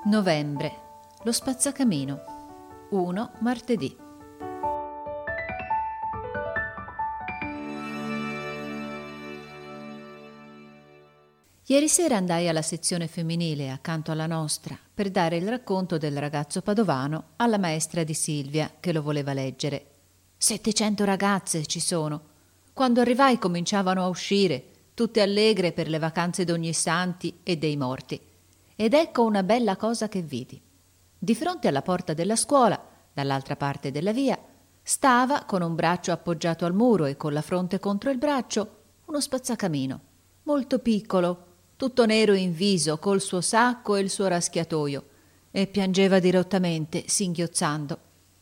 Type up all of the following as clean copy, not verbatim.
Novembre. Lo spazzacamino. 1 martedì. Ieri sera andai alla sezione femminile accanto alla nostra per dare il racconto del ragazzo padovano alla maestra di Silvia che lo voleva leggere. 700 ragazze ci sono. Quando arrivai cominciavano a uscire, tutte allegre per le vacanze d'Ogni Santi e dei morti. Ed ecco una bella cosa che vidi. Di fronte alla porta della scuola, dall'altra parte della via, stava con un braccio appoggiato al muro e con la fronte contro il braccio uno spazzacamino, molto piccolo, tutto nero in viso, col suo sacco e il suo raschiatoio, e piangeva dirottamente, singhiozzando.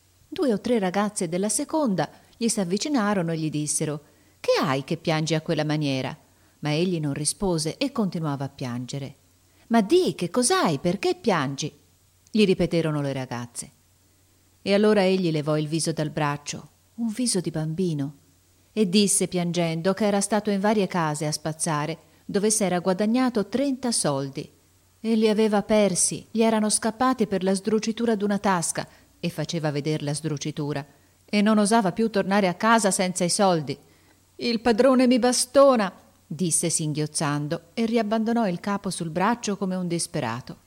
2 o 3 ragazze della seconda gli s'avvicinarono e gli dissero: «Che hai che piangi a quella maniera?» Ma egli non rispose e continuava a piangere. «Ma di, che cos'hai? Perché piangi?» gli ripeterono le ragazze. E allora egli levò il viso dal braccio, un viso di bambino, e disse piangendo che era stato in varie case a spazzare, dove s'era guadagnato 30 soldi, e li aveva persi, gli erano scappati per la sdrucitura d'una tasca, e faceva veder la sdrucitura, e non osava più tornare a casa senza i soldi. «Il padrone mi bastona», disse singhiozzando, e riabbandonò il capo sul braccio come un disperato.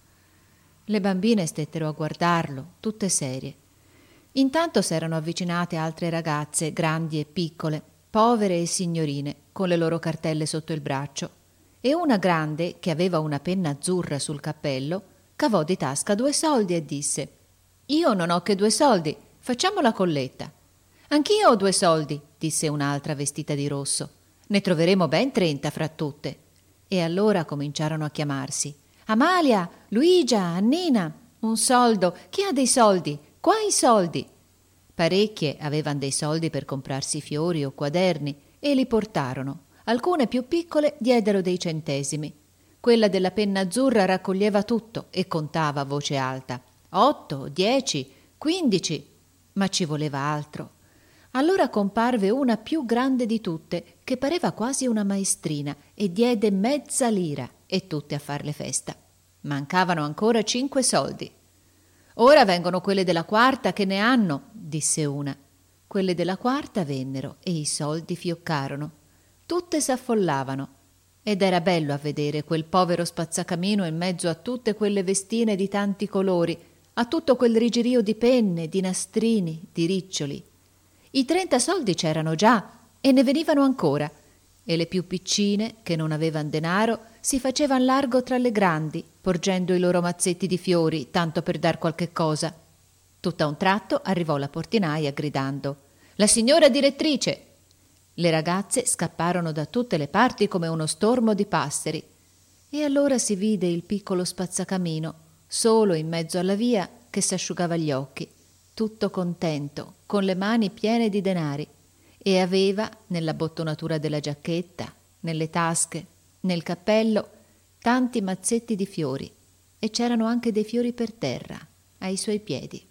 Le bambine stettero a guardarlo, tutte serie. Intanto s'erano avvicinate altre ragazze, grandi e piccole, povere e signorine, con le loro cartelle sotto il braccio, e una grande, che aveva una penna azzurra sul cappello, cavò di tasca 2 soldi e disse: «Io non ho che 2 soldi, facciamo la colletta». «Anch'io ho 2 soldi», disse un'altra vestita di rosso. «Ne troveremo ben 30 fra tutte». E allora cominciarono a chiamarsi: «Amalia, Luigia, Annina, un soldo, chi ha dei soldi? Qua i soldi». Parecchie avevan dei soldi per comprarsi fiori o quaderni e li portarono. Alcune più piccole diedero dei centesimi. Quella della penna azzurra raccoglieva tutto e contava a voce alta: 8, 10, 15, ma ci voleva altro. Allora comparve una più grande di tutte, che pareva quasi una maestrina, e diede mezza lira, e tutte a farle festa. Mancavano ancora 5 soldi. «Ora vengono quelle della quarta che ne hanno», disse una. Quelle della quarta vennero e i soldi fioccarono. Tutte s'affollavano, ed era bello a vedere quel povero spazzacamino in mezzo a tutte quelle vestine di tanti colori, a tutto quel rigirio di penne, di nastrini, di riccioli. I 30 soldi c'erano già e ne venivano ancora, e le più piccine, che non avevan denaro, si facevan largo tra le grandi, porgendo i loro mazzetti di fiori, tanto per dar qualche cosa. Tutt'a un tratto arrivò la portinaia gridando: «La signora direttrice!» Le ragazze scapparono da tutte le parti come uno stormo di passeri, e allora si vide il piccolo spazzacamino, solo in mezzo alla via, che s'asciugava gli occhi, tutto contento, con le mani piene di denari, e aveva nella bottonatura della giacchetta, nelle tasche, nel cappello, tanti mazzetti di fiori, e c'erano anche dei fiori per terra, ai suoi piedi.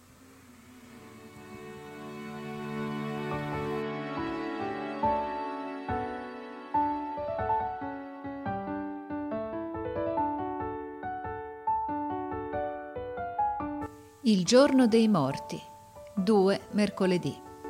Il giorno dei morti. 2 mercoledì.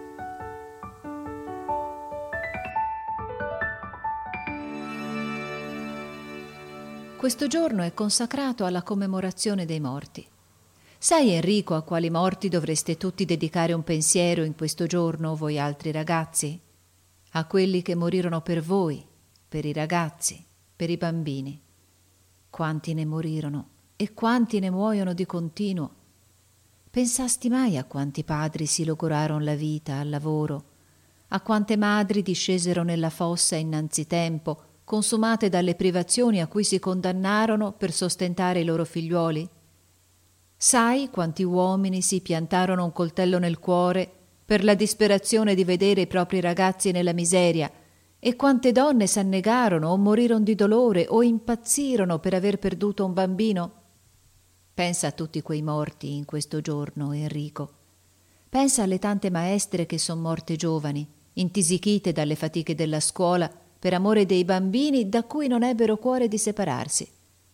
Questo giorno è consacrato alla commemorazione dei morti. Sai, Enrico, a quali morti dovreste tutti dedicare un pensiero in questo giorno, voi altri ragazzi? A quelli che morirono per voi, per i ragazzi, per i bambini. Quanti ne morirono e quanti ne muoiono di continuo. Pensasti mai a quanti padri si logoraron la vita al lavoro, a quante madri discesero nella fossa innanzitempo, consumate dalle privazioni a cui si condannarono per sostentare i loro figliuoli? Sai quanti uomini si piantarono un coltello nel cuore per la disperazione di vedere i propri ragazzi nella miseria, e quante donne s'annegarono o moriron di dolore o impazzirono per aver perduto un bambino? Pensa a tutti quei morti in questo giorno, Enrico. Pensa alle tante maestre che son morte giovani, intisichite dalle fatiche della scuola per amore dei bambini da cui non ebbero cuore di separarsi.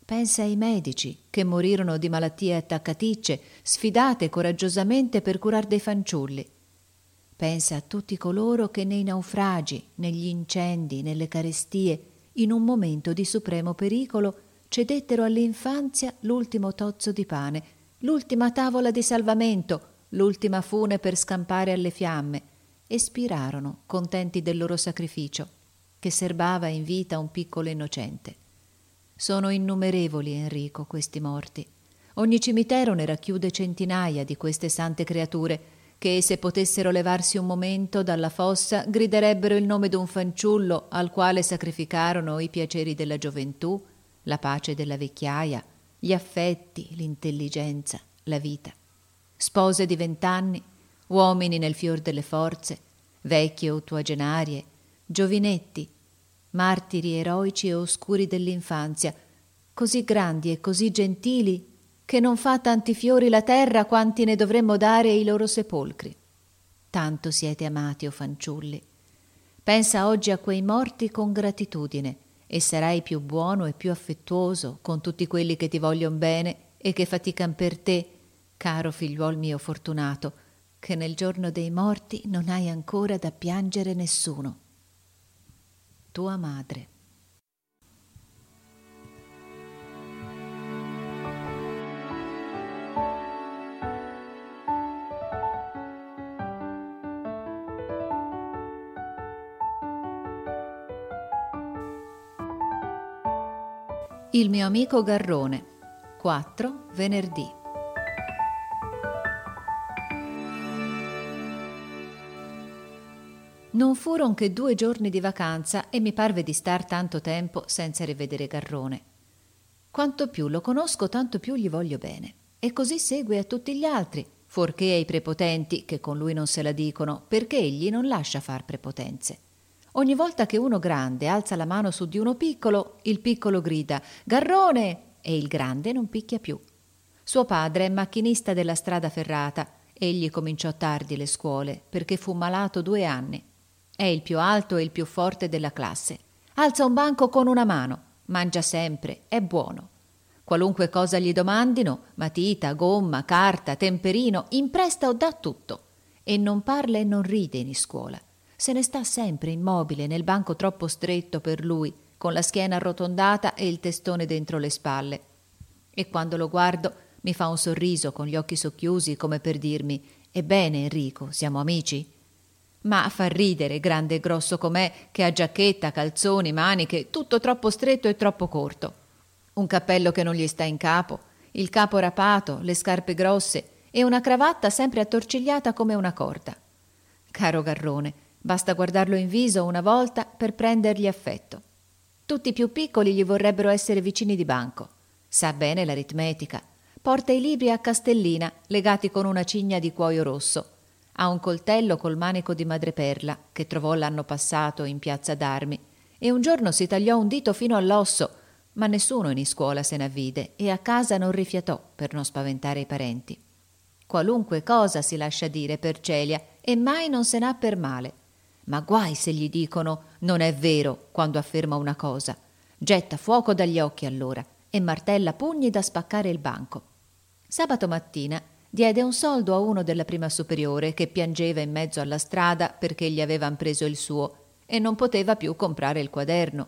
Pensa ai medici che morirono di malattie attaccaticce, sfidate coraggiosamente per curar dei fanciulli. Pensa a tutti coloro che nei naufragi, negli incendi, nelle carestie, in un momento di supremo pericolo, cedettero all'infanzia l'ultimo tozzo di pane, l'ultima tavola di salvamento, l'ultima fune per scampare alle fiamme, e spirarono, contenti del loro sacrificio, che serbava in vita un piccolo innocente. Sono innumerevoli, Enrico, questi morti. Ogni cimitero ne racchiude centinaia di queste sante creature che, se potessero levarsi un momento dalla fossa, griderebbero il nome d'un fanciullo al quale sacrificarono i piaceri della gioventù, la pace della vecchiaia, gli affetti, l'intelligenza, la vita. Spose di 20 anni, uomini nel fior delle forze, vecchie ottuagenarie, giovinetti, martiri eroici e oscuri dell'infanzia, così grandi e così gentili che non fa tanti fiori la terra quanti ne dovremmo dare ai loro sepolcri. Tanto siete amati, o fanciulli. Pensa oggi a quei morti con gratitudine e sarai più buono e più affettuoso con tutti quelli che ti voglion bene e che fatican per te, caro figliuol mio fortunato, che nel giorno dei morti non hai ancora da piangere nessuno. Tua madre. Il mio amico Garrone. 4 venerdì. Non furon che 2 giorni di vacanza e mi parve di star tanto tempo senza rivedere Garrone. Quanto più lo conosco, tanto più gli voglio bene. E così segue a tutti gli altri, fuorché ai prepotenti, che con lui non se la dicono, perché egli non lascia far prepotenze. Ogni volta che uno grande alza la mano su di uno piccolo, il piccolo grida «Garrone!» e il grande non picchia più. Suo padre è macchinista della strada ferrata. Egli cominciò tardi le scuole perché fu malato 2 anni. È il più alto e il più forte della classe. Alza un banco con una mano, mangia sempre, è buono. Qualunque cosa gli domandino, matita, gomma, carta, temperino, impresta o dà tutto. E non parla e non ride in iscuola. Se ne sta sempre immobile nel banco troppo stretto per lui, con la schiena arrotondata e il testone dentro le spalle. E quando lo guardo mi fa un sorriso con gli occhi socchiusi come per dirmi «Ebbene, Enrico, siamo amici?» Ma fa ridere, grande e grosso com'è, che ha giacchetta, calzoni, maniche, tutto troppo stretto e troppo corto. Un cappello che non gli sta in capo, il capo rapato, le scarpe grosse e una cravatta sempre attorcigliata come una corda. Caro Garrone, basta guardarlo in viso una volta per prendergli affetto. Tutti i più piccoli gli vorrebbero essere vicini di banco. Sa bene l'aritmetica. Porta i libri a Castellina, legati con una cigna di cuoio rosso. Ha un coltello col manico di madreperla, che trovò l'anno passato in piazza d'Armi, e un giorno si tagliò un dito fino all'osso, ma nessuno in iscuola se n'avvide e a casa non rifiatò per non spaventare i parenti. Qualunque cosa si lascia dire per Celia e mai non se n'ha per male. Ma guai se gli dicono «non è vero» quando afferma una cosa. Getta fuoco dagli occhi allora e martella pugni da spaccare il banco. Sabato mattina diede un soldo a uno della prima superiore che piangeva in mezzo alla strada perché gli avevan preso il suo e non poteva più comprare il quaderno.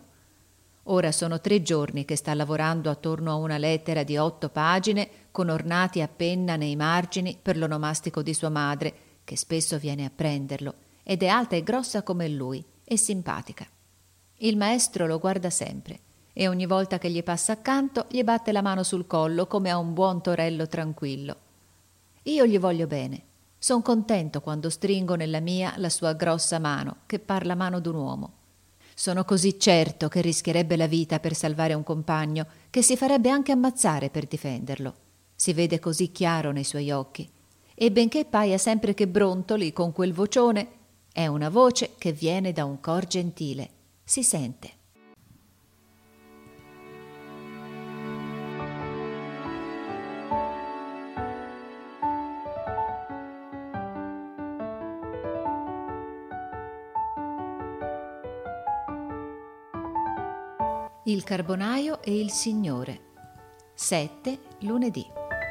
Ora sono 3 giorni che sta lavorando attorno a una lettera di 8 pagine con ornati a penna nei margini per l'onomastico di sua madre, che spesso viene a prenderlo, ed è alta e grossa come lui e simpatica. Il maestro lo guarda sempre e ogni volta che gli passa accanto gli batte la mano sul collo come a un buon torello tranquillo. Io gli voglio bene. Son contento quando stringo nella mia la sua grossa mano, che par la mano d'un uomo. Sono così certo che rischierebbe la vita per salvare un compagno, che si farebbe anche ammazzare per difenderlo. Si vede così chiaro nei suoi occhi. E benché paia sempre che brontoli con quel vocione, è una voce che viene da un cor gentile. Si sente. Il carbonaio e il signore. 7 lunedì.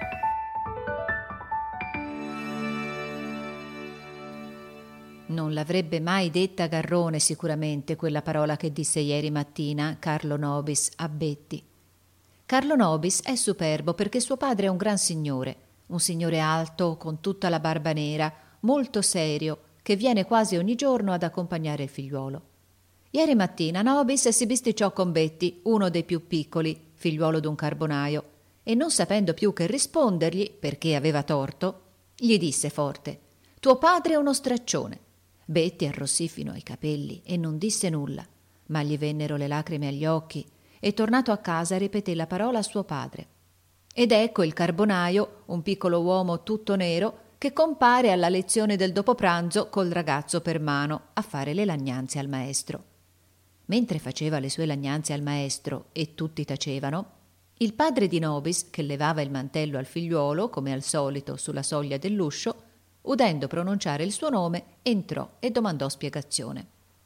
Non l'avrebbe mai detta Garrone sicuramente quella parola che disse ieri mattina Carlo Nobis a Betty. Carlo Nobis è superbo perché suo padre è un gran signore, un signore alto con tutta la barba nera, molto serio, che viene quasi ogni giorno ad accompagnare il figliuolo. Ieri mattina Nobis si bisticciò con Betty, uno dei più piccoli, figliuolo d'un carbonaio, e non sapendo più che rispondergli, perché aveva torto, gli disse forte: «Tuo padre è uno straccione». Betty arrossì fino ai capelli e non disse nulla, ma gli vennero le lacrime agli occhi e tornato a casa ripeté la parola a suo padre. Ed ecco il carbonaio, un piccolo uomo tutto nero, che compare alla lezione del dopopranzo col ragazzo per mano a fare le lagnanze al maestro. Mentre faceva le sue lagnanze al maestro e tutti tacevano, il padre di Nobis, che levava il mantello al figliuolo, come al solito, sulla soglia dell'uscio, udendo pronunciare il suo nome, entrò e domandò spiegazione.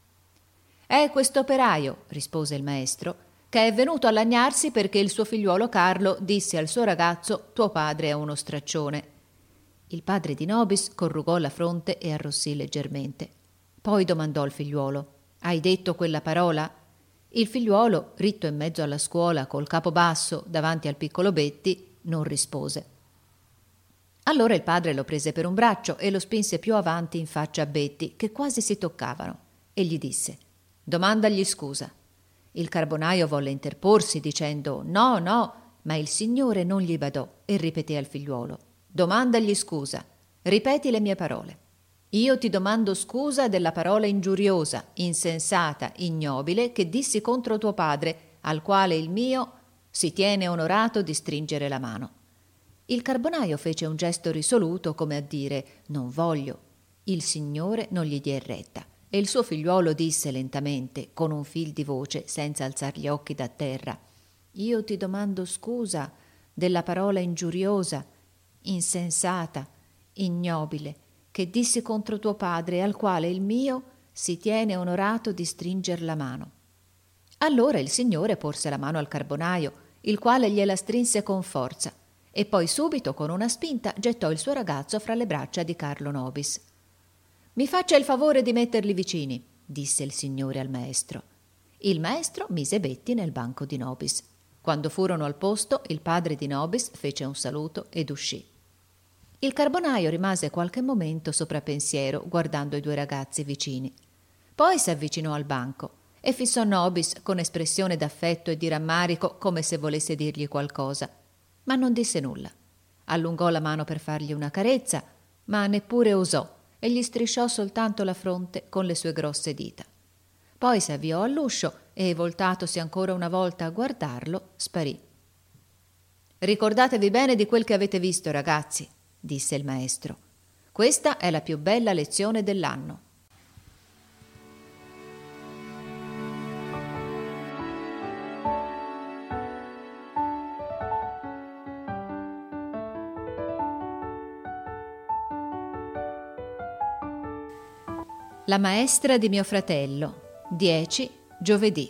«È questo operaio», rispose il maestro, «che è venuto a lagnarsi perché il suo figliuolo Carlo disse al suo ragazzo: tuo padre è uno straccione». Il padre di Nobis corrugò la fronte e arrossì leggermente. Poi domandò al figliuolo: «Hai detto quella parola?» Il figliuolo, ritto in mezzo alla scuola col capo basso davanti al piccolo Betty, non rispose. Allora il padre lo prese per un braccio e lo spinse più avanti in faccia a Betty, che quasi si toccavano, e gli disse: «Domandagli scusa». Il carbonaio volle interporsi dicendo: «No, no», ma il signore non gli badò e ripeté al figliuolo: «Domandagli scusa, ripeti le mie parole. Io ti domando scusa della parola ingiuriosa, insensata, ignobile che dissi contro tuo padre, al quale il mio si tiene onorato di stringere la mano». Il carbonaio fece un gesto risoluto come a dire: «Non voglio». Il signore non gli diè retta e il suo figliuolo disse lentamente, con un fil di voce, senza alzar gli occhi da terra: «Io ti domando scusa della parola ingiuriosa, insensata, ignobile, che dissi contro tuo padre, al quale il mio si tiene onorato di stringer la mano». Allora il signore porse la mano al carbonaio, il quale gliela strinse con forza, e poi subito, con una spinta, gettò il suo ragazzo fra le braccia di Carlo Nobis. «Mi faccia il favore di metterli vicini», disse il signore al maestro. Il maestro mise Betty nel banco di Nobis. Quando furono al posto, il padre di Nobis fece un saluto ed uscì. Il carbonaio rimase qualche momento sopra pensiero, guardando i due ragazzi vicini. Poi s'avvicinò al banco e fissò Nobis con espressione d'affetto e di rammarico, come se volesse dirgli qualcosa, ma non disse nulla. Allungò la mano per fargli una carezza, ma neppure osò, e gli strisciò soltanto la fronte con le sue grosse dita. Poi s'avviò all'uscio e, voltatosi ancora una volta a guardarlo, sparì. «Ricordatevi bene di quel che avete visto, ragazzi», disse il maestro. «Questa è la più bella lezione dell'anno». La maestra di mio fratello, 10 giovedì.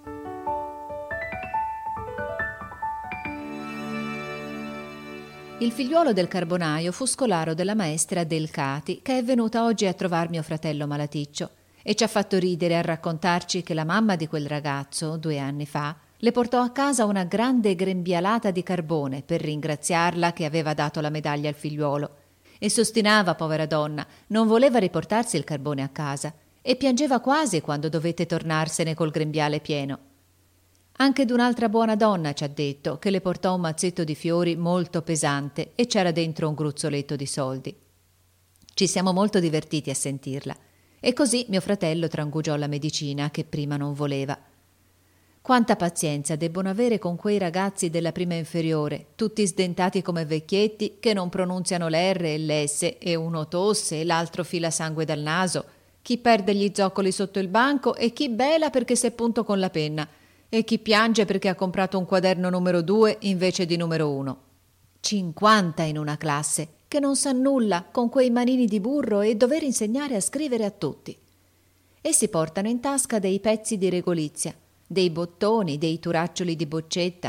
Il figliuolo del carbonaio fu scolaro della maestra Delcati, che è venuta oggi a trovar mio fratello malaticcio, e ci ha fatto ridere a raccontarci che la mamma di quel ragazzo, 2 anni fa, le portò a casa una grande grembialata di carbone per ringraziarla che aveva dato la medaglia al figliuolo. E s'ostinava, povera donna, non voleva riportarsi il carbone a casa e piangeva quasi quando dovette tornarsene col grembiale pieno. Anche d'un'altra buona donna ci ha detto che le portò un mazzetto di fiori molto pesante e c'era dentro un gruzzoletto di soldi. Ci siamo molto divertiti a sentirla e così mio fratello trangugiò la medicina che prima non voleva. Quanta pazienza debbono avere con quei ragazzi della prima inferiore, tutti sdentati come vecchietti, che non pronunziano l'R e l'S, e uno tosse e l'altro fila sangue dal naso, chi perde gli zoccoli sotto il banco e chi bela perché s'è punto con la penna, e chi piange perché ha comprato un quaderno numero 2 invece di numero 1. 50 in una classe, che non sa nulla, con quei manini di burro e dover insegnare a scrivere a tutti. Essi portano in tasca dei pezzi di regolizia, dei bottoni, dei turaccioli di boccetta,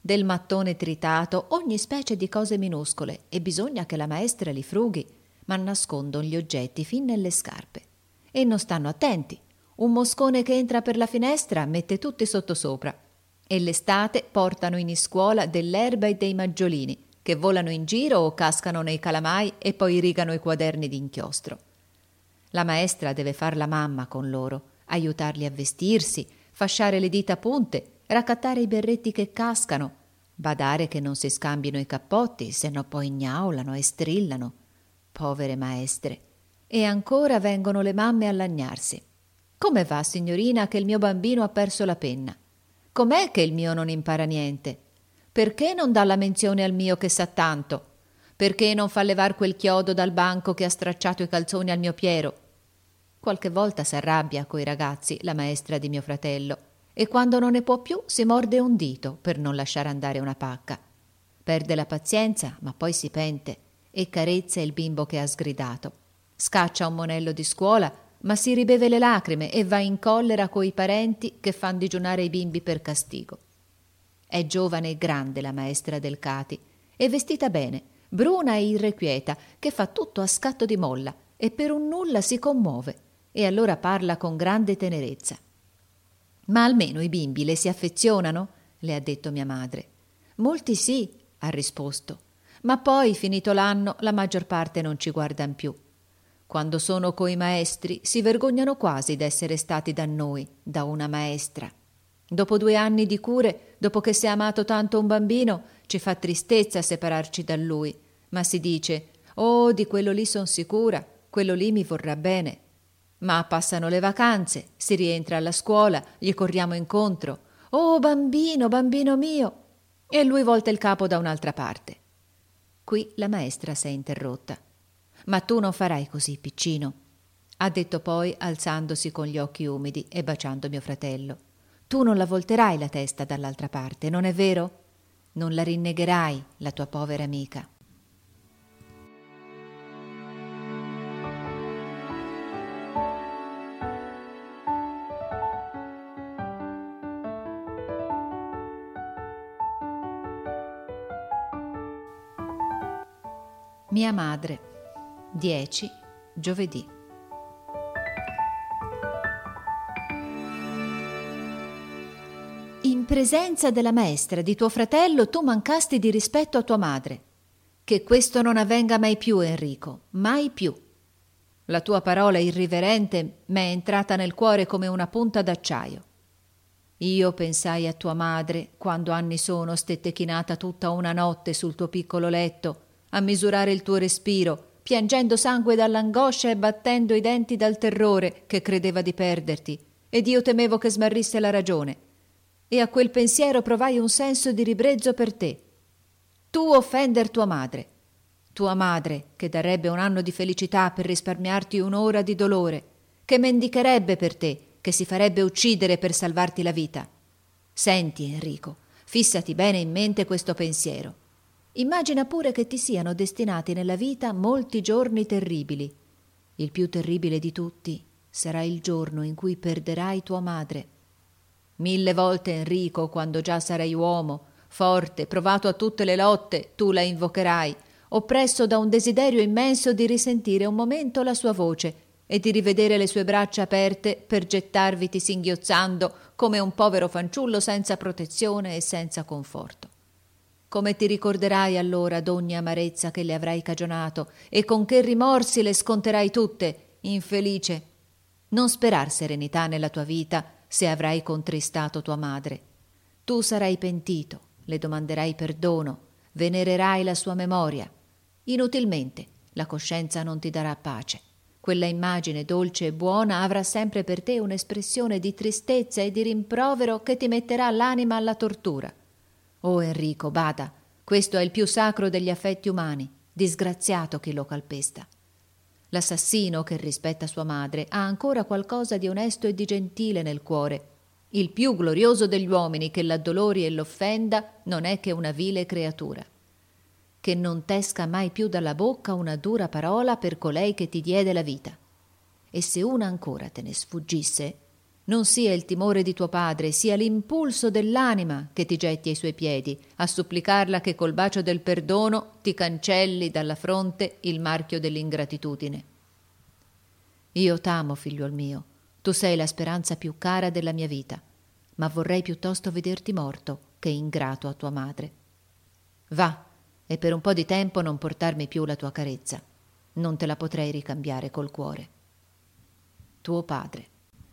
del mattone tritato, ogni specie di cose minuscole, e bisogna che la maestra li frughi, ma nascondon gli oggetti fin nelle scarpe. E non stanno attenti. Un moscone che entra per la finestra mette tutti sottosopra. E l'estate portano in iscuola dell'erba e dei maggiolini, che volano in giro o cascano nei calamai e poi rigano i quaderni d'inchiostro. La maestra deve far la mamma con loro, aiutarli a vestirsi, fasciare le dita a punte, raccattare i berretti che cascano, badare che non si scambino i cappotti, se no poi gnaulano e strillano. Povere maestre. E ancora vengono le mamme a lagnarsi. Come va, signorina, che il mio bambino ha perso la penna? Com'è che il mio non impara niente? Perché non dà la menzione al mio che sa tanto? Perché non fa levar quel chiodo dal banco che ha stracciato i calzoni al mio Piero? Qualche volta s'arrabbia coi ragazzi, la maestra di mio fratello, e quando non ne può più si morde un dito per non lasciare andare una pacca. Perde la pazienza, ma poi si pente e carezza il bimbo che ha sgridato. Scaccia un monello di scuola, ma si ribeve le lacrime e va in collera coi parenti che fan digiunare i bimbi per castigo. È giovane e grande la maestra del Cati, e vestita bene, bruna e irrequieta, che fa tutto a scatto di molla e per un nulla si commuove, e allora parla con grande tenerezza. Ma almeno i bimbi le si affezionano? Le ha detto mia madre. Molti sì, ha risposto, ma poi, finito l'anno, la maggior parte non ci guardan più. Quando sono coi maestri si vergognano quasi d'essere stati da noi, da una maestra. Dopo 2 anni di cure, dopo che si è amato tanto un bambino, ci fa tristezza separarci da lui, ma si dice: «Oh, di quello lì son sicura, quello lì mi vorrà bene». Ma passano le vacanze, si rientra alla scuola, gli corriamo incontro: «Oh, bambino, bambino mio!» e lui volta il capo da un'altra parte. Qui la maestra s'è interrotta. «Ma tu non farai così, piccino», ha detto poi, alzandosi con gli occhi umidi e baciando mio fratello. «Tu non la volterai la testa dall'altra parte, non è vero? Non la rinnegherai, la tua povera amica». Mia madre. 10 giovedì. In presenza della maestra di tuo fratello tu mancasti di rispetto a tua madre. Che questo non avvenga mai più, Enrico, mai più. La tua parola irriverente m'è entrata nel cuore come una punta d'acciaio. Io pensai a tua madre quando anni sono stette chinata tutta una notte sul tuo piccolo letto a misurare il tuo respiro, piangendo sangue dall'angoscia e battendo i denti dal terrore che credeva di perderti, ed io temevo che smarrisse la ragione. E a quel pensiero provai un senso di ribrezzo per te. Tu offender tua madre che darebbe un anno di felicità per risparmiarti un'ora di dolore, che mendicherebbe per te, che si farebbe uccidere per salvarti la vita. Senti, Enrico, fissati bene in mente questo pensiero. Immagina pure che ti siano destinati nella vita molti giorni terribili. Il più terribile di tutti sarà il giorno in cui perderai tua madre. 1000 volte, Enrico, quando già sarai uomo, forte, provato a tutte le lotte, tu la invocherai, oppresso da un desiderio immenso di risentire un momento la sua voce e di rivedere le sue braccia aperte per gettarviti singhiozzando come un povero fanciullo senza protezione e senza conforto. Come ti ricorderai allora d'ogni amarezza che le avrai cagionato e con che rimorsi le sconterai tutte, infelice. Non sperar serenità nella tua vita se avrai contristato tua madre. Tu sarai pentito, le domanderai perdono, venererai la sua memoria. Inutilmente, la coscienza non ti darà pace. Quella immagine dolce e buona avrà sempre per te un'espressione di tristezza e di rimprovero che ti metterà l'anima alla tortura. Oh Enrico, bada, questo è il più sacro degli affetti umani, disgraziato chi lo calpesta. L'assassino che rispetta sua madre ha ancora qualcosa di onesto e di gentile nel cuore. Il più glorioso degli uomini che l'addolori e l'offenda non è che una vile creatura. Che non t'esca mai più dalla bocca una dura parola per colei che ti diede la vita. E se una ancora te ne sfuggisse, non sia il timore di tuo padre, sia l'impulso dell'anima che ti getti ai suoi piedi, a supplicarla che col bacio del perdono ti cancelli dalla fronte il marchio dell'ingratitudine. Io t'amo, figliuol mio, tu sei la speranza più cara della mia vita, ma vorrei piuttosto vederti morto che ingrato a tua madre. Va, e per un po' di tempo non portarmi più la tua carezza. Non te la potrei ricambiare col cuore. Tuo padre.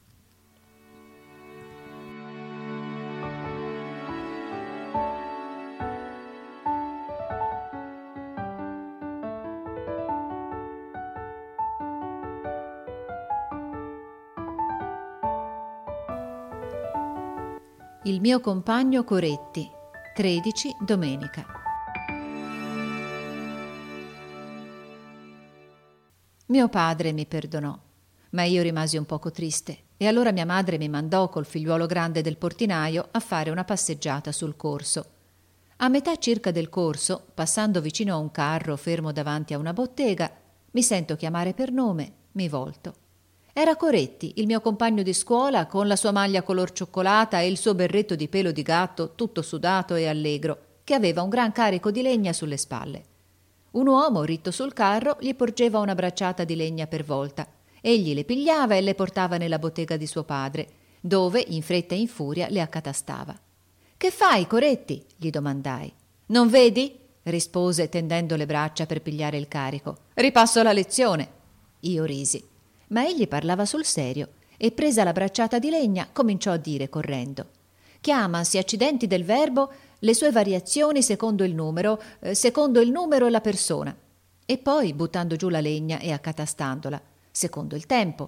Il mio compagno Coretti, 13 domenica. Mio padre mi perdonò, ma io rimasi un poco triste e allora mia madre mi mandò col figliuolo grande del portinaio a fare una passeggiata sul corso. A metà circa del corso, passando vicino a un carro fermo davanti a una bottega, mi sento chiamare per nome, mi volto. Era Coretti, il mio compagno di scuola, con la sua maglia color cioccolata e il suo berretto di pelo di gatto tutto sudato e allegro, che aveva un gran carico di legna sulle spalle. Un uomo, ritto sul carro, gli porgeva una bracciata di legna per volta. Egli le pigliava e le portava nella bottega di suo padre, dove, in fretta e in furia, le accatastava. «Che fai, Coretti?» gli domandai. «Non vedi?» rispose, tendendo le braccia per pigliare il carico. «Ripasso la lezione». Io risi. Ma egli parlava sul serio e, presa la bracciata di legna, cominciò a dire correndo: «Chiamasi accidenti del verbo le sue variazioni secondo il numero e la persona». E poi, buttando giù la legna e accatastandola, secondo il tempo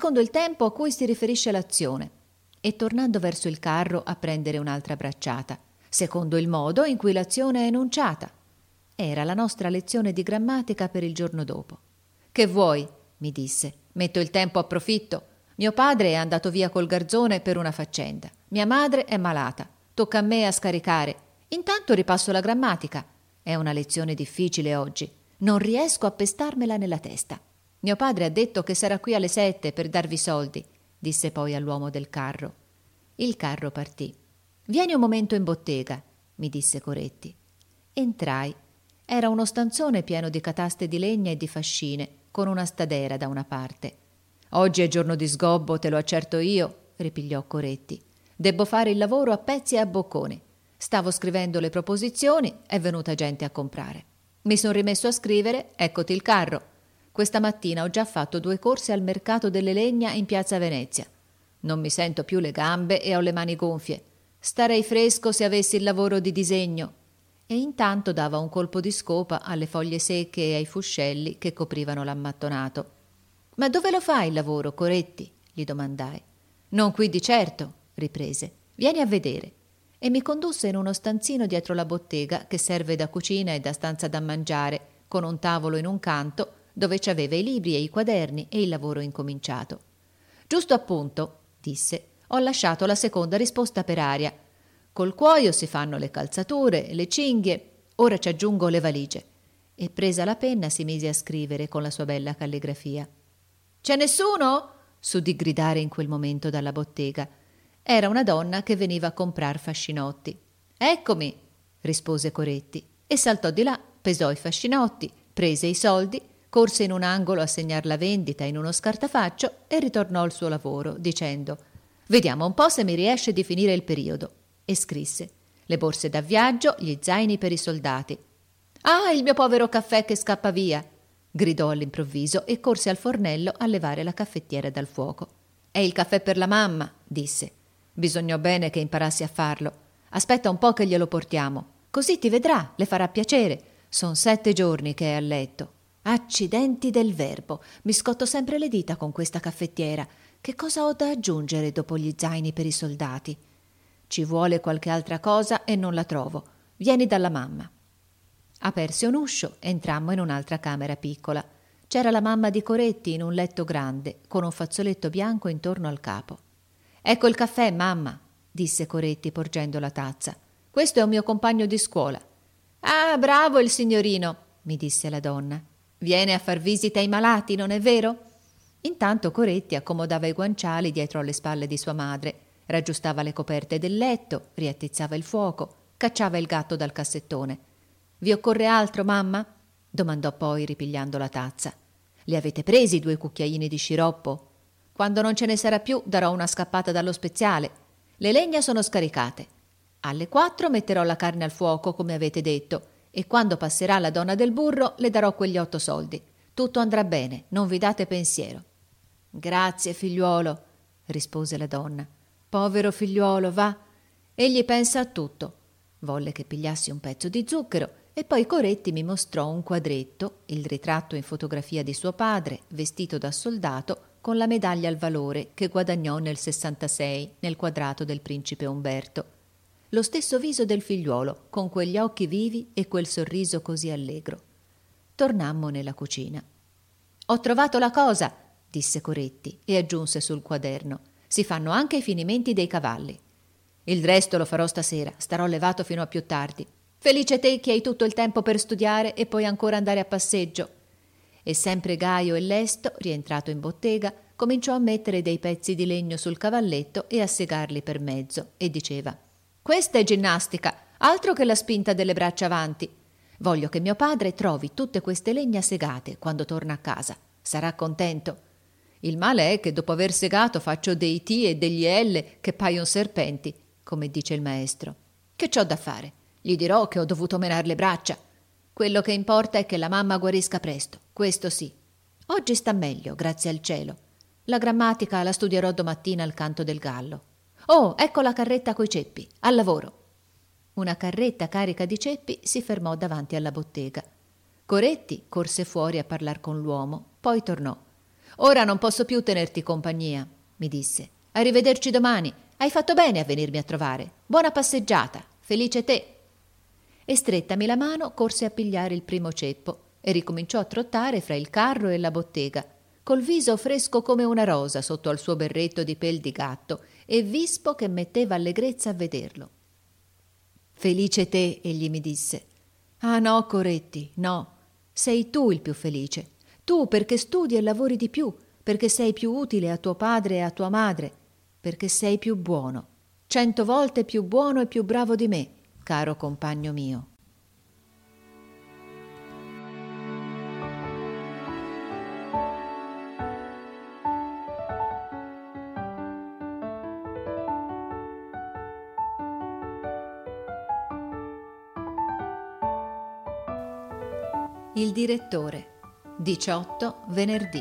a cui si riferisce l'azione, e tornando verso il carro a prendere un'altra bracciata, secondo il modo in cui l'azione è enunciata. Era la nostra lezione di grammatica per il giorno dopo. «Che vuoi?» mi disse. «Metto il tempo a profitto. Mio padre è andato via col garzone per una faccenda. Mia madre è malata. Tocca a me a scaricare. Intanto ripasso la grammatica. È una lezione difficile oggi. Non riesco a pestarmela nella testa. Mio padre ha detto che sarà qui alle 7 per darvi soldi», disse poi all'uomo del carro. Il carro partì. «Vieni un momento in bottega», mi disse Coretti. Entrai. Era uno stanzone pieno di cataste di legna e di fascine, con una stadera da una parte. «Oggi è giorno di sgobbo, te lo accerto io», ripigliò Coretti. «Debbo fare il lavoro a pezzi e a bocconi. Stavo scrivendo le proposizioni, è venuta gente a comprare. Mi son rimesso a scrivere, eccoti il carro. Questa mattina ho già fatto 2 corse al mercato delle legna in piazza Venezia. Non mi sento più le gambe e ho le mani gonfie. Starei fresco se avessi il lavoro di disegno». E intanto dava un colpo di scopa alle foglie secche e ai fuscelli che coprivano l'ammattonato. «Ma dove lo fai il lavoro, Coretti?» gli domandai. «Non qui di certo», riprese. «Vieni a vedere». E mi condusse in uno stanzino dietro la bottega che serve da cucina e da stanza da mangiare, con un tavolo in un canto dove ci aveva i libri e i quaderni e il lavoro incominciato. «Giusto appunto», disse, «ho lasciato la seconda risposta per aria. Col cuoio si fanno le calzature, le cinghie, ora ci aggiungo le valigie». E presa la penna si mise a scrivere con la sua bella calligrafia. «C'è nessuno?» s'udì gridare in quel momento dalla bottega. Era una donna che veniva a comprar fascinotti. «Eccomi», rispose Coretti, e saltò di là, pesò i fascinotti, prese i soldi, corse in un angolo a segnar la vendita in uno scartafaccio e ritornò al suo lavoro, dicendo: «Vediamo un po' se mi riesce di finire il periodo». E scrisse: «Le borse da viaggio, gli zaini per i soldati». «Ah, il mio povero caffè che scappa via!» gridò all'improvviso e corse al fornello a levare la caffettiera dal fuoco. «È il caffè per la mamma», disse. «Bisognò bene che imparassi a farlo. Aspetta un po' che glielo portiamo. Così ti vedrà, le farà piacere. Son 7 giorni che è a letto». Accidenti del verbo, mi scotto sempre le dita con questa caffettiera. Che cosa ho da aggiungere dopo gli zaini per i soldati? Ci vuole qualche altra cosa e non la trovo. Vieni dalla mamma. Aperse un uscio, entrammo in un'altra camera piccola. C'era la mamma di Coretti in un letto grande, con un fazzoletto bianco intorno al capo. «Ecco il caffè, mamma», disse Coretti porgendo la tazza. «Questo è un mio compagno di scuola». «Ah, bravo il signorino», mi disse la donna. «Viene a far visita ai malati, non è vero?» Intanto Coretti accomodava i guanciali dietro alle spalle di sua madre, raggiustava le coperte del letto, riattizzava il fuoco, cacciava il gatto dal cassettone. «Vi occorre altro, mamma?» domandò poi ripigliando la tazza. «Li avete presi 2 cucchiaini di sciroppo? Quando non ce ne sarà più darò una scappata dallo speziale. Le legna sono scaricate. Alle 4 metterò la carne al fuoco, come avete detto, e quando passerà la donna del burro le darò quegli 8 soldi. Tutto andrà bene, non vi date pensiero». «Grazie, figliuolo», rispose la donna. «Povero figliuolo, va. Egli pensa a tutto». Volle che pigliassi un pezzo di zucchero e poi Coretti mi mostrò un quadretto, il ritratto in fotografia di suo padre, vestito da soldato, con la medaglia al valore che guadagnò nel 66 nel quadrato del principe Umberto. Lo stesso viso del figliuolo, con quegli occhi vivi e quel sorriso così allegro. Tornammo nella cucina. «Ho trovato la cosa», disse Coretti e aggiunse sul quaderno. «Si fanno anche i finimenti dei cavalli. Il resto lo farò stasera, starò levato fino a più tardi. Felice te che hai tutto il tempo per studiare e poi ancora andare a passeggio». E sempre gaio e lesto, rientrato in bottega, cominciò a mettere dei pezzi di legno sul cavalletto e a segarli per mezzo, e diceva: «Questa è ginnastica, altro che la spinta delle braccia avanti. Voglio che mio padre trovi tutte queste legna segate quando torna a casa. Sarà contento. Il male è che dopo aver segato faccio dei T e degli L che paion serpenti, come dice il maestro. Che c'ho da fare? Gli dirò che ho dovuto menar le braccia. Quello che importa è che la mamma guarisca presto, questo sì. Oggi sta meglio, grazie al cielo. La grammatica la studierò domattina al canto del gallo. Oh, ecco la carretta coi ceppi, al lavoro». Una carretta carica di ceppi si fermò davanti alla bottega. Coretti corse fuori a parlar con l'uomo, poi tornò. «Ora non posso più tenerti compagnia», mi disse. «Arrivederci domani. Hai fatto bene a venirmi a trovare. Buona passeggiata. Felice te». E strettami la mano corse a pigliare il primo ceppo e ricominciò a trottare fra il carro e la bottega, col viso fresco come una rosa sotto al suo berretto di pel di gatto e vispo che metteva allegrezza a vederlo. «Felice te», egli mi disse. «Ah no, Coretti, no. Sei tu il più felice. Tu perché studi e lavori di più, perché sei più utile a tuo padre e a tua madre, perché sei più buono, 100 volte più buono e più bravo di me, caro compagno mio». Il direttore. 18 venerdì.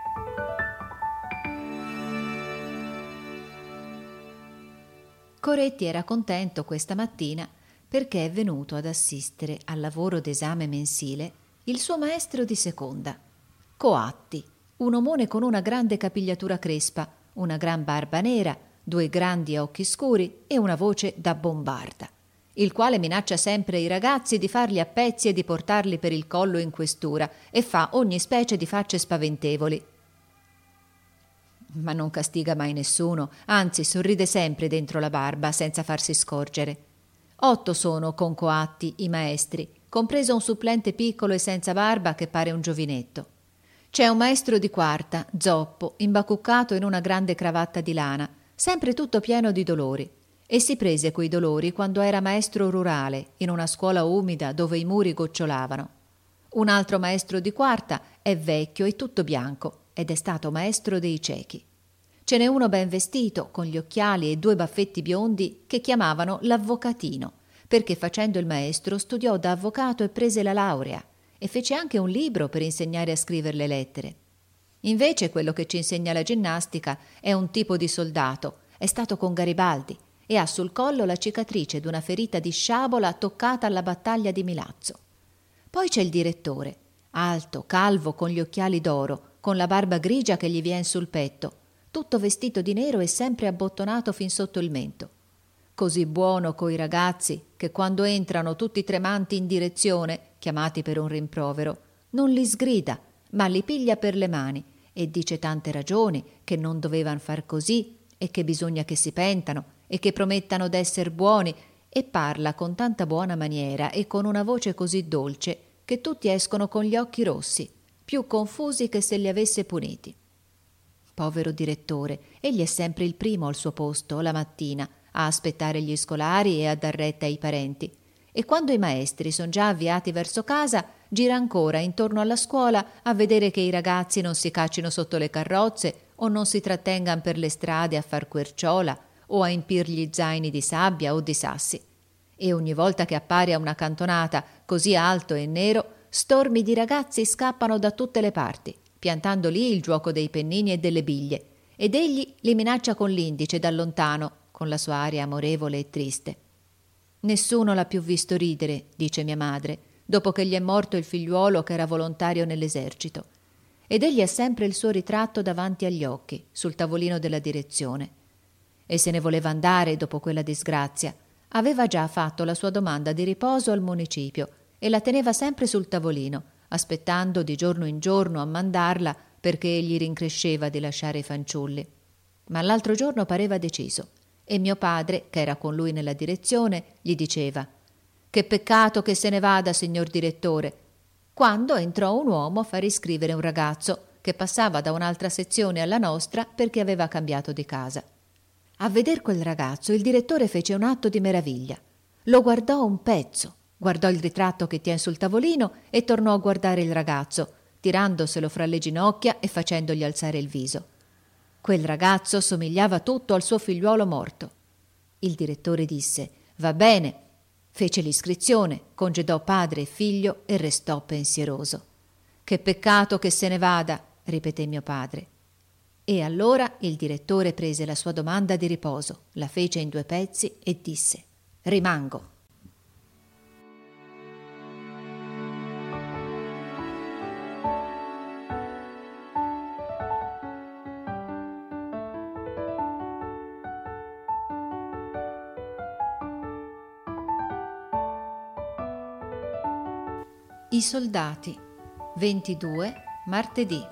Coretti era contento questa mattina perché è venuto ad assistere al lavoro d'esame mensile il suo maestro di seconda, Coatti, un omone con una grande capigliatura crespa, una gran barba nera, 2 grandi occhi scuri e una voce da bombarda, il quale minaccia sempre i ragazzi di farli a pezzi e di portarli per il collo in questura e fa ogni specie di facce spaventevoli. Ma non castiga mai nessuno, anzi sorride sempre dentro la barba senza farsi scorgere. 8 sono con Coatti i maestri, compreso un supplente piccolo e senza barba che pare un giovinetto. C'è un maestro di quarta, zoppo, imbacuccato in una grande cravatta di lana, sempre tutto pieno di dolori. E si prese quei dolori quando era maestro rurale, in una scuola umida dove i muri gocciolavano. Un altro maestro di quarta è vecchio e tutto bianco, ed è stato maestro dei ciechi. Ce n'è uno ben vestito, con gli occhiali e 2 baffetti biondi, che chiamavano l'avvocatino, perché facendo il maestro studiò da avvocato e prese la laurea, e fece anche un libro per insegnare a scrivere le lettere. Invece quello che ci insegna la ginnastica è un tipo di soldato, è stato con Garibaldi, e ha sul collo la cicatrice d'una ferita di sciabola toccata alla battaglia di Milazzo. Poi c'è il direttore, alto, calvo, con gli occhiali d'oro, con la barba grigia che gli vien sul petto, tutto vestito di nero e sempre abbottonato fin sotto il mento. Così buono coi ragazzi che quando entrano tutti tremanti in direzione, chiamati per un rimprovero, non li sgrida, ma li piglia per le mani e dice tante ragioni che non dovevan far così e che bisogna che si pentano e che promettano d'esser buoni, e parla con tanta buona maniera e con una voce così dolce che tutti escono con gli occhi rossi, più confusi che se li avesse puniti. Povero direttore, egli è sempre il primo al suo posto la mattina a aspettare gli scolari e a dar retta ai parenti, e quando i maestri son già avviati verso casa gira ancora intorno alla scuola a vedere che i ragazzi non si caccino sotto le carrozze o non si trattengan per le strade a far querciola o a impir gli zaini di sabbia o di sassi. E ogni volta che appare a una cantonata così alto e nero, stormi di ragazzi scappano da tutte le parti, piantando lì il giuoco dei pennini e delle biglie, ed egli li minaccia con l'indice da lontano, con la sua aria amorevole e triste. Nessuno l'ha più visto ridere, dice mia madre, dopo che gli è morto il figliuolo che era volontario nell'esercito. Ed egli ha sempre il suo ritratto davanti agli occhi, sul tavolino della direzione. E se ne voleva andare dopo quella disgrazia. Aveva già fatto la sua domanda di riposo al municipio e la teneva sempre sul tavolino, aspettando di giorno in giorno a mandarla perché gli rincresceva di lasciare i fanciulli. Ma l'altro giorno pareva deciso e mio padre, che era con lui nella direzione, gli diceva: «Che peccato che se ne vada, signor direttore», quando entrò un uomo a far iscrivere un ragazzo che passava da un'altra sezione alla nostra perché aveva cambiato di casa. A veder quel ragazzo il direttore fece un atto di meraviglia. Lo guardò un pezzo, guardò il ritratto che tien sul tavolino e tornò a guardare il ragazzo, tirandoselo fra le ginocchia e facendogli alzare il viso. Quel ragazzo somigliava tutto al suo figliuolo morto. Il direttore disse: «Va bene». Fece l'iscrizione, congedò padre e figlio e restò pensieroso. «Che peccato che se ne vada», ripeté mio padre. E allora il direttore prese la sua domanda di riposo, la fece in 2 pezzi e disse: «Rimango». I soldati. 22 martedì.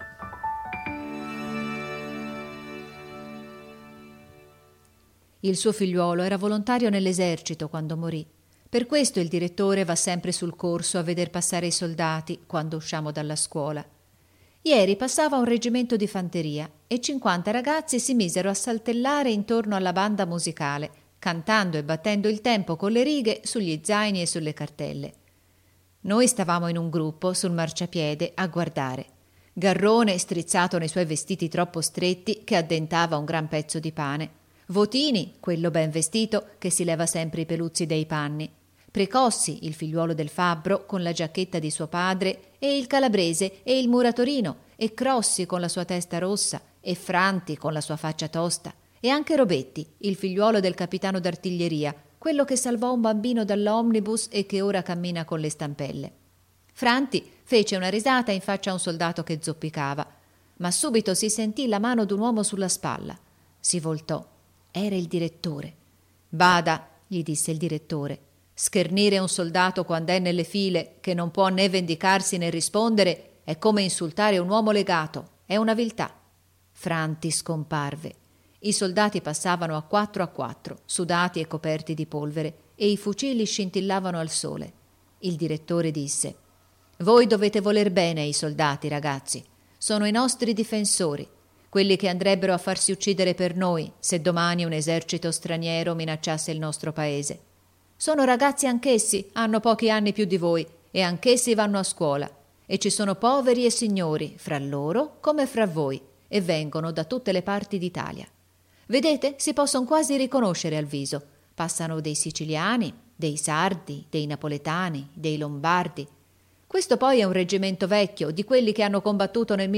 Il suo figliuolo era volontario nell'esercito quando morì. Per questo il direttore va sempre sul corso a veder passare i soldati quando usciamo dalla scuola. Ieri passava un reggimento di fanteria e 50 ragazzi si misero a saltellare intorno alla banda musicale, cantando e battendo il tempo con le righe sugli zaini e sulle cartelle. Noi stavamo in un gruppo sul marciapiede a guardare. Garrone strizzato nei suoi vestiti troppo stretti che addentava un gran pezzo di pane. Votini, quello ben vestito che si leva sempre i peluzzi dei panni. Precossi, il figliuolo del fabbro con la giacchetta di suo padre, e il calabrese e il muratorino, e Crossi con la sua testa rossa, e Franti con la sua faccia tosta, e anche Robetti, il figliuolo del capitano d'artiglieria, quello che salvò un bambino dall'omnibus e che ora cammina con le stampelle. Franti fece una risata in faccia a un soldato che zoppicava, ma subito si sentì la mano d'un uomo sulla spalla. Si voltò. Era il direttore. «Bada», gli disse il direttore, «schernire un soldato quando è nelle file, che non può né vendicarsi né rispondere, è come insultare un uomo legato, è una viltà». Franti scomparve. I soldati passavano a 4, sudati e coperti di polvere, e i fucili scintillavano al sole. Il direttore disse: «Voi dovete voler bene ai soldati, ragazzi. Sono i nostri difensori, quelli che andrebbero a farsi uccidere per noi se domani un esercito straniero minacciasse il nostro paese. Sono ragazzi anch'essi, hanno pochi anni più di voi, e anch'essi vanno a scuola, e ci sono poveri e signori, fra loro come fra voi, e vengono da tutte le parti d'Italia. Vedete, si possono quasi riconoscere al viso. Passano dei siciliani, dei sardi, dei napoletani, dei lombardi. Questo poi è un reggimento vecchio, di quelli che hanno combattuto nel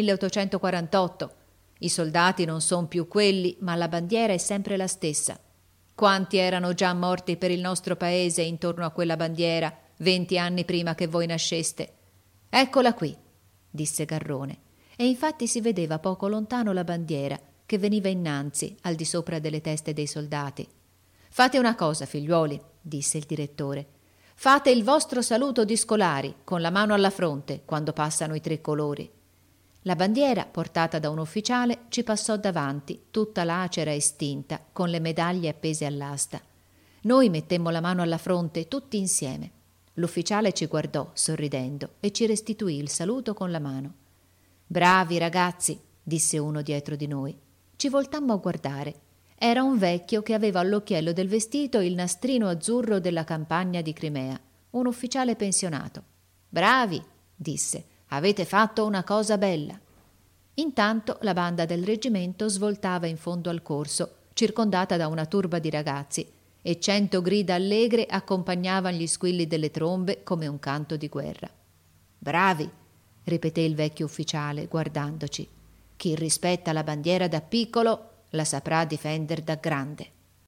1848. I soldati non son più quelli, ma la bandiera è sempre la stessa. Quanti erano già morti per il nostro paese intorno a quella bandiera 20 anni prima che voi nasceste? Eccola qui», disse Garrone, e infatti si vedeva poco lontano la bandiera che veniva innanzi al di sopra delle teste dei soldati. «Fate una cosa, figliuoli», disse il direttore. «Fate il vostro saluto di scolari con la mano alla fronte quando passano i 3 colori». La bandiera, portata da un ufficiale, ci passò davanti, tutta lacera e stinta, con le medaglie appese all'asta. Noi mettemmo la mano alla fronte tutti insieme. L'ufficiale ci guardò, sorridendo, e ci restituì il saluto con la mano. «Bravi ragazzi», disse uno dietro di noi. Ci voltammo a guardare. Era un vecchio che aveva all'occhiello del vestito il nastrino azzurro della campagna di Crimea, un ufficiale pensionato. «Bravi», disse, «avete fatto una cosa bella». Intanto la banda del reggimento svoltava in fondo al corso, circondata da una turba di ragazzi, e 100 grida allegre accompagnavano gli squilli delle trombe come un canto di guerra. «Bravi», ripeté il vecchio ufficiale guardandoci. «Chi rispetta la bandiera da piccolo la saprà difendere da grande».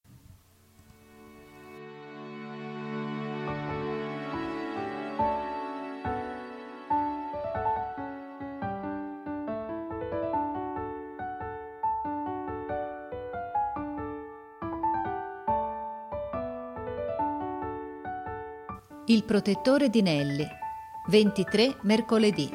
Il protettore di Nelli, 23 mercoledì.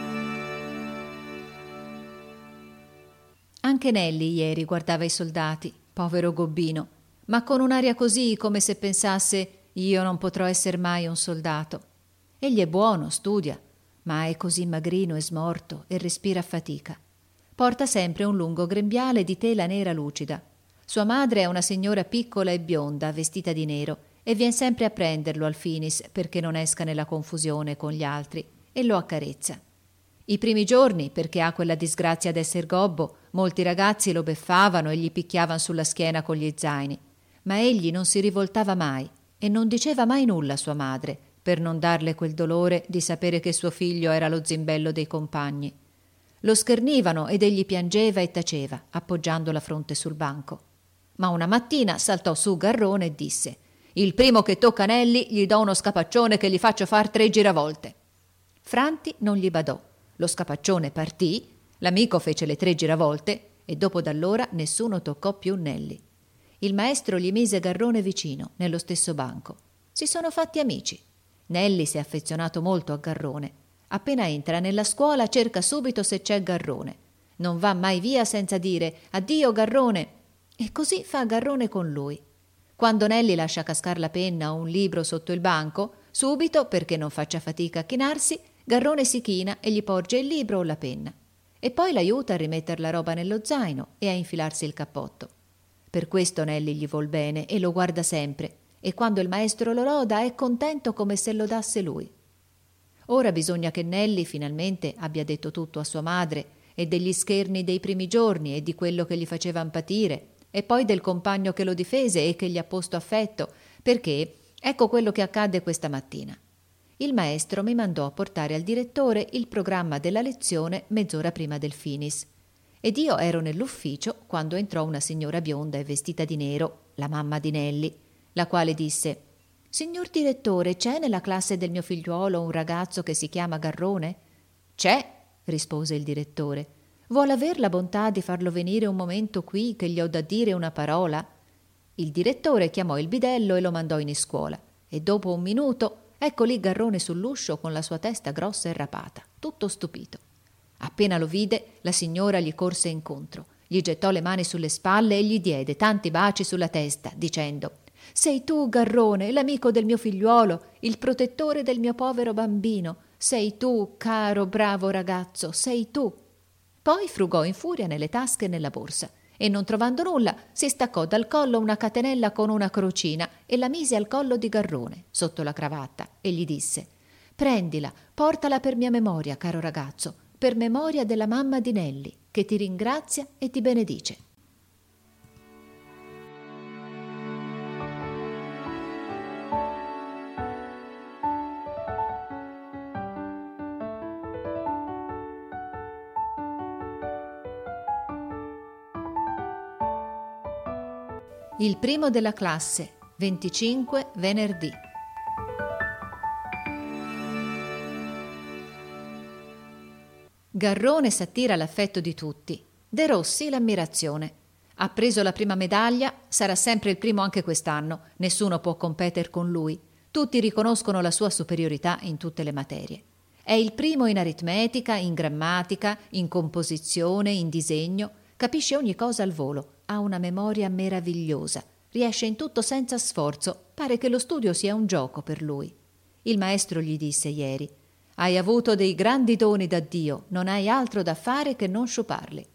Anche Nelli ieri guardava i soldati, povero gobbino, ma con un'aria così come se pensasse: io non potrò essere mai un soldato. Egli è buono, studia, ma è così magrino e smorto e respira a fatica. Porta sempre un lungo grembiale di tela nera lucida. Sua madre è una signora piccola e bionda, vestita di nero, e vien sempre a prenderlo al finis perché non esca nella confusione con gli altri, e lo accarezza. I primi giorni, perché ha quella disgrazia d'esser gobbo, molti ragazzi lo beffavano e gli picchiavan sulla schiena con gli zaini, ma egli non si rivoltava mai e non diceva mai nulla a sua madre, per non darle quel dolore di sapere che suo figlio era lo zimbello dei compagni. Lo schernivano ed egli piangeva e taceva, appoggiando la fronte sul banco. Ma una mattina saltò su Garrone e disse: «Il primo che tocca Nelli gli do uno scapaccione che gli faccio far 3 giravolte». Franti non gli badò. Lo scapaccione partì, l'amico fece le 3 giravolte e dopo d'allora nessuno toccò più Nelli. Il maestro gli mise Garrone vicino, nello stesso banco. Si sono fatti amici. Nelli si è affezionato molto a Garrone. Appena entra nella scuola cerca subito se c'è Garrone. Non va mai via senza dire «Addio Garrone!» e così fa Garrone con lui. Quando Nelli lascia cascar la penna o un libro sotto il banco, subito, perché non faccia fatica a chinarsi, Garrone si china e gli porge il libro o la penna. E poi l'aiuta a rimettere la roba nello zaino e a infilarsi il cappotto. Per questo Nelli gli vuol bene e lo guarda sempre, e quando il maestro lo loda è contento come se lodasse lui. Ora bisogna che Nelli finalmente abbia detto tutto a sua madre, e degli scherni dei primi giorni e di quello che gli faceva impatire, e poi del compagno che lo difese e che gli ha posto affetto, perché ecco quello che accadde questa mattina. Il maestro mi mandò a portare al direttore il programma della lezione mezz'ora prima del finis. Ed io ero nell'ufficio quando entrò una signora bionda e vestita di nero, la mamma di Nelli, la quale disse: «Signor direttore, c'è nella classe del mio figliuolo un ragazzo che si chiama Garrone?» «C'è», rispose il direttore. «Vuol aver la bontà di farlo venire un momento qui che gli ho da dire una parola?» Il direttore chiamò il bidello e lo mandò in iscuola, e dopo un minuto ecco lì Garrone sull'uscio con la sua testa grossa e rapata, tutto stupito. Appena lo vide, la signora gli corse incontro, gli gettò le mani sulle spalle e gli diede tanti baci sulla testa, dicendo: «Sei tu, Garrone, l'amico del mio figliuolo, il protettore del mio povero bambino. Sei tu, caro, bravo ragazzo, sei tu». Poi frugò in furia nelle tasche e nella borsa e, non trovando nulla, si staccò dal collo una catenella con una crocina e la mise al collo di Garrone, sotto la cravatta, e gli disse: «Prendila, portala per mia memoria, caro ragazzo, per memoria della mamma di Nelli, che ti ringrazia e ti benedice». Il primo della classe, 25 venerdì. Garrone s'attira l'affetto di tutti, De Rossi l'ammirazione. Ha preso la prima medaglia, sarà sempre il primo anche quest'anno, nessuno può competere con lui. Tutti riconoscono la sua superiorità in tutte le materie. È il primo in aritmetica, in grammatica, in composizione, in disegno, capisce ogni cosa al volo. Ha una memoria meravigliosa, riesce in tutto senza sforzo, pare che lo studio sia un gioco per lui. Il maestro gli disse ieri: «Hai avuto dei grandi doni da Dio, non hai altro da fare che non sciuparli».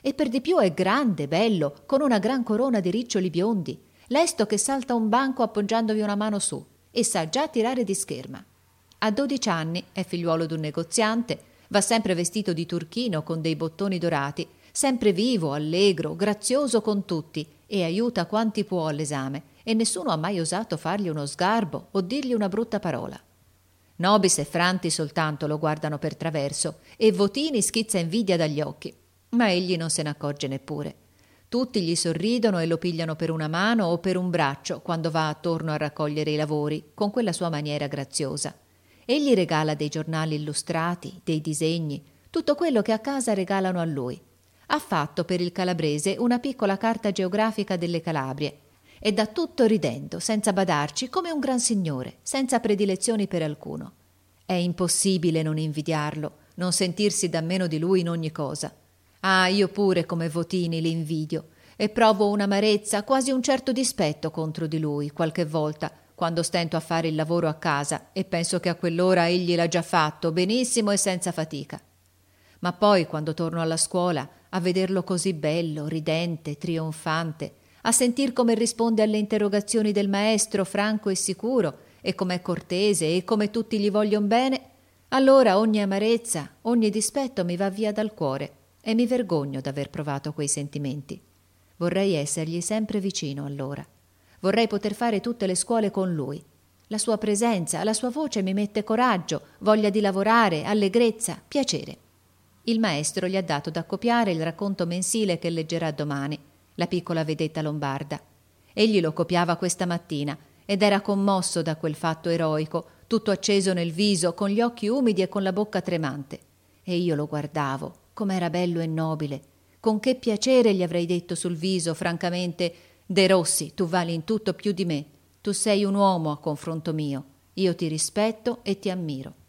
E per di più è grande, bello, con una gran corona di riccioli biondi, lesto che salta a un banco appoggiandovi una mano su e sa già tirare di scherma. A 12 anni è figliuolo d'un negoziante, va sempre vestito di turchino con dei bottoni dorati, sempre vivo, allegro, grazioso con tutti e aiuta quanti può all'esame e nessuno ha mai osato fargli uno sgarbo o dirgli una brutta parola. Nobis e Franti soltanto lo guardano per traverso e Votini schizza invidia dagli occhi, ma egli non se ne accorge neppure. Tutti gli sorridono e lo pigliano per una mano o per un braccio quando va attorno a raccogliere i lavori con quella sua maniera graziosa. Egli regala dei giornali illustrati, dei disegni, tutto quello che a casa regalano a lui. Ha fatto per il calabrese una piccola carta geografica delle Calabrie e dà tutto ridendo, senza badarci, come un gran signore, senza predilezioni per alcuno. È impossibile non invidiarlo, non sentirsi da meno di lui in ogni cosa. Ah, io pure come Votini li invidio e provo un'amarezza, quasi un certo dispetto contro di lui qualche volta, quando stento a fare il lavoro a casa e penso che a quell'ora egli l'ha già fatto benissimo e senza fatica. Ma poi, quando torno alla scuola, a vederlo così bello, ridente, trionfante, a sentir come risponde alle interrogazioni del maestro franco e sicuro, e com'è cortese e come tutti gli voglion bene, allora ogni amarezza, ogni dispetto mi va via dal cuore e mi vergogno d'aver provato quei sentimenti. Vorrei essergli sempre vicino allora. Vorrei poter fare tutte le scuole con lui. La sua presenza, la sua voce mi mette coraggio, voglia di lavorare, allegrezza, piacere. Il maestro gli ha dato da copiare il racconto mensile che leggerà domani, La piccola vedetta lombarda. Egli lo copiava questa mattina ed era commosso da quel fatto eroico, tutto acceso nel viso, con gli occhi umidi e con la bocca tremante. E io lo guardavo, com'era bello e nobile. Con che piacere gli avrei detto sul viso, francamente: De Rossi, tu vali in tutto più di me. Tu sei un uomo a confronto mio. Io ti rispetto e ti ammiro.